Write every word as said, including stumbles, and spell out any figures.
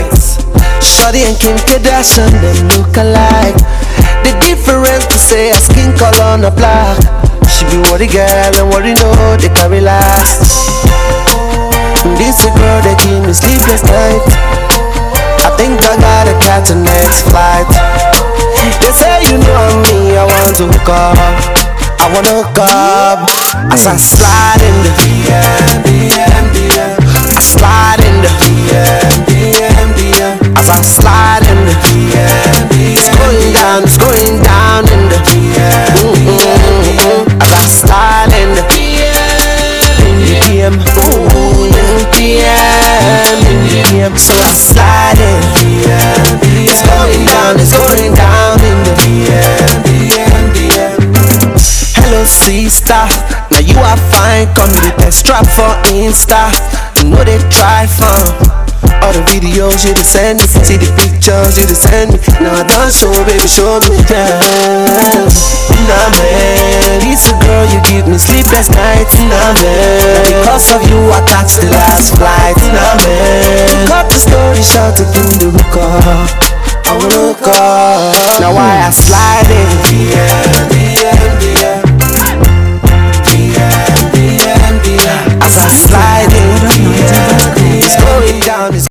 lights. Shorty and Kim Kardashian, them look alike. The difference to say a skin color on a black. She be worry girl and worry no, they can relax. This a girl that give me sleepless night. I think I gotta catch the next flight. They say you know me, I want to hook up. I wanna hook up. As I slide in the D M, D M, D M. I slide in the D M, D M, D M. As I slide in the D M, D M. It's going down, it's going down in the D M, mm-hmm. As I slide in the D M, in the D M, ooh, in the D M, in the D M. So I slide in the D M, it's going down, it's going down in the D M, D M, D M. Hello sister, now you are fine. Come with extra for Insta. You know they try fun. All the videos you just send me, see the pictures you just send me. Now I done show, baby, show me, yeah. Nah man, this a girl you give me sleepless nights. Nah man, because of you I catch the last flight. Nah man, cut the story short to do the hook up. I wanna hook up. Now why I slide in, yeah.